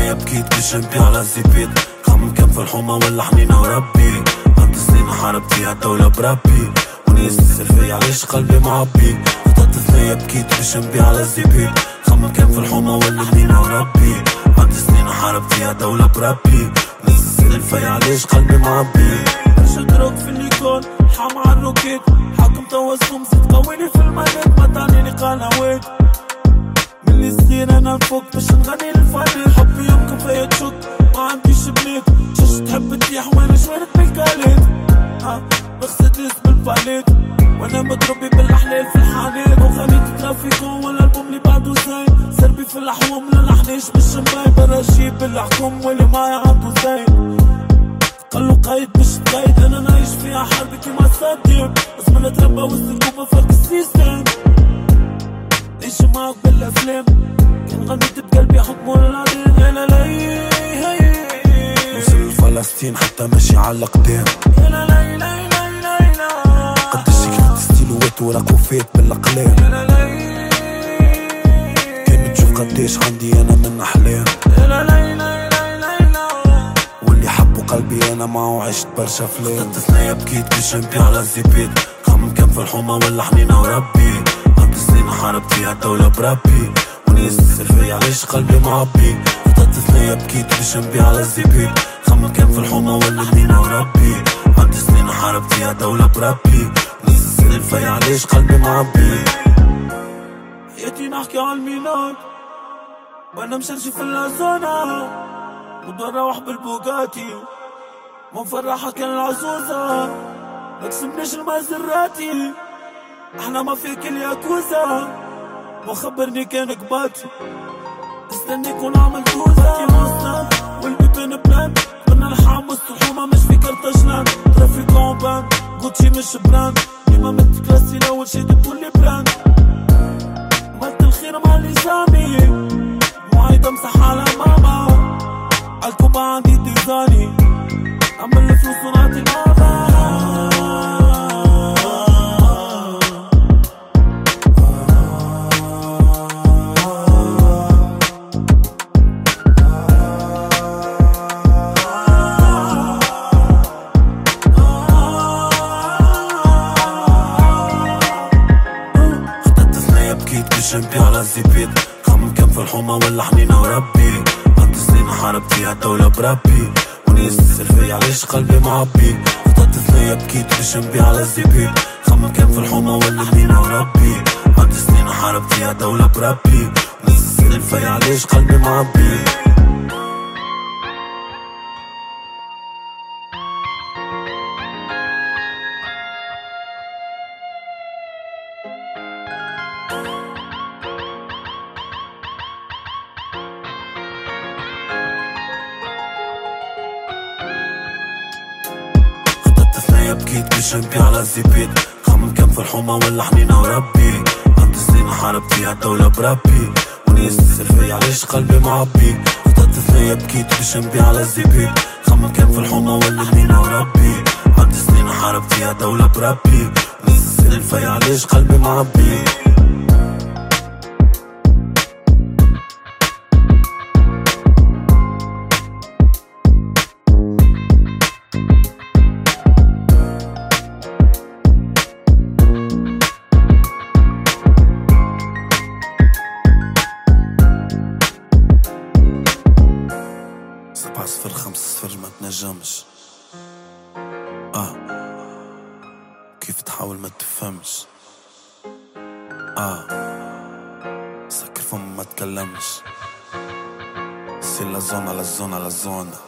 ثنايا بكيت بجنبي على الزبيط، خمم كان في الحومة ولا حنينة وربي. عندي سنين حاربت فيها الدولة بربي، وناس تسأل فيا علاش قلبي معبي. خطأت ثنايا بكيت بجنبي على الزبيط، خمم كان في الحومة ولا حنينة وربي. عندي سنين حاربت فيها الدولة بربي، ناس تسأل فيا علاش قلبي معبي. شدروك في النيكون حام عالروكيت، حاكم توسم زيد قويني في المدد، ما تعنيني قنوات ملي صغير انا نفوق باش نغني للفريق. حبي يمكن فيا تشك ما عنديش بنات، شاش تحب تريح وانا جوانت بالكاليت. بغسل ليس بالباليت وانا مضروبي بالاحلال في الحانات، وغنيت ترافيكون ولا البوم اللي بعدو زين. سربي في الاحوام للحنيش مش مباين، برا جيب الحكم واللي معايا عنده زين. قالو قايد مش تقايد، انا نعيش فيها حرب كيما صديق، اسمنا تربى وسط الكوبا فرق السيستم. عيش معاك بالافلام كان غنيت بقلبي حكمون العديد. لا لا لا وصل لفلسطين حتى ماشي على القدام. لا لا لا لا لا قداش كنت ستيلوات ورق وفات بالاقلام. لا لا كان تشوف قداش عندي انا من احلام. لا لا لا واللي حبوا قلبي انا معه عشت برشا افلام. ثنايا بكيت بجنبي على الزبيط، خمم كان في الحومة ولا حنينة وربي. عندي سنين حاربت فيها الدولة بربي، وناس تسأل فيا علاش قلبي معبي. خطأت ثنايا بكيت بجنبي على الزبيط، خمم كان في الحومة ولا حنينة وربي. عندي سنين حاربت فيها الدولة بربي، وناس تسأل فيا علاش قلبي معبي. حياتي نحكي عالميلاد وانا مشرشي في اللازونة، ونروح بالبوغاتي مفرحة كان العزوزة، مكسبناش المازراتي احنا ما فيك الياكوزا. مخبرني كان قباتي استنيك ونعمل دوزة مصنع والبيبين بلان، كنا نحام وسط الحومة مش في كرتاجلان. ترافيك كومبان جوتشي مش براند، ديما مت كلاسي لأول شي تقولي براند. عملت الخير مع لزامي موعد امسح على ماما، عالكوبا عندي ديزاني عمل الفلوس ونعطي ماما. بجنبي على الزبيط، خمم كان في الحومة ولا حنينة وربي. عندي سنين حاربت فيها الدولة بربي، وناس تسأل فيا علاش قلبي معبي. خطأت ثنايا بكيت بجنبي على الزبيط، خمم كان في الحومة ولا حنينة وربي. عندي سنين حاربت فيها الدولة بربي، وناس تسأل فيا علاش قلبي معبي. ثنايا بكيت بجنبي على الزبيط، خمم كان في الحومة ولا حنينة وربي. عندي سنين حاربت فيها الدولة بربي، وناس تسأل فيا علاش قلبي معبي. خطأت ثنايا بكيت بجنبي على الزبيط، خمم كان في الحومة ولا حنينة وربي. عندي سنين حاربت فيها الدولة بربي، وناس تسأل فيا علاش قلبي معبي. صفر 5-0 ما تنجمش. كيف تحاول ما تفهمش. سكر فم ما تكلمش. سي لا زون على الزون على الزون.